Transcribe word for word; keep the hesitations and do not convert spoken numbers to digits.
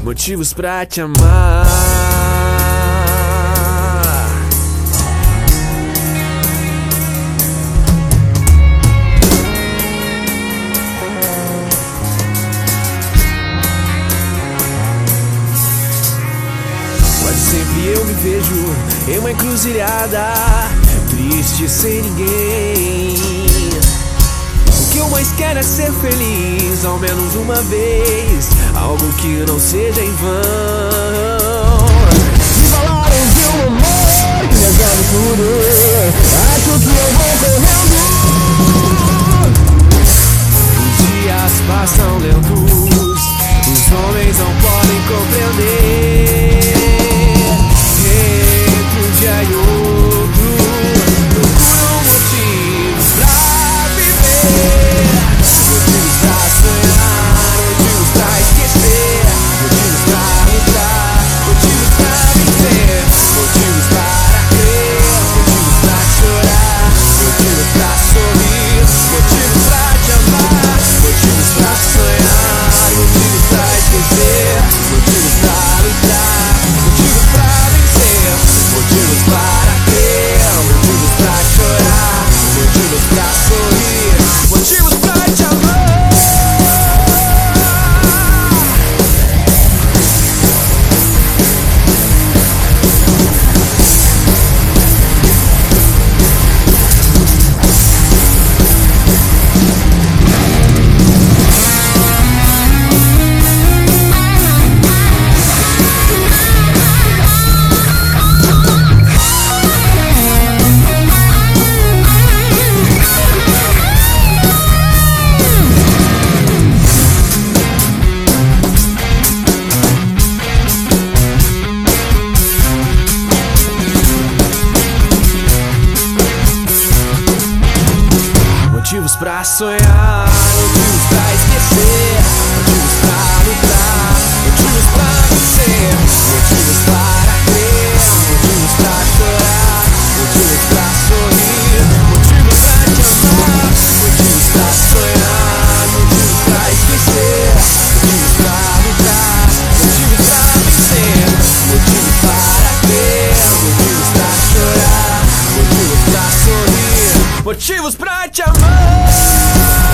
motivos pra te amar. Quase sempre eu me vejo em uma encruzilhada, triste sem ninguém. O que eu mais quero é ser feliz, ao menos uma vez, algo que não seja em vão. Me falaram de um amor que resolve tudo, acho que eu vou correndo. Os dias passam lentos, os homens não podem compreender. Entre um dia e outro, procuram motivos pra viver. Motivos pra sonhar, motivos pra esquecer, motivos pra lutar, motivos pra vencer, motivos para crer, motivos pra chorar, motivos pra sorrir, motivos pra te amar, motivos pra sonhar, motivos pra esquecer, motivos pra lutar, motivos pra vencer, motivos para crer, motivos pra chorar, motivos pra sorrir, motivos pra te amar. Motivos pra sonhar, motivos pra esquecer, motivos pra lutar, motivos pra vencer, motivos para crer, motivos pra chorar, motivos pra sorrir, motivos pra te amar, motivos pra sonhar, motivos pra esquecer, motivos pra lutar, motivos pra vencer, motivos para crer, motivos pra chorar, motivos pra sorrir, motivos pra te amar.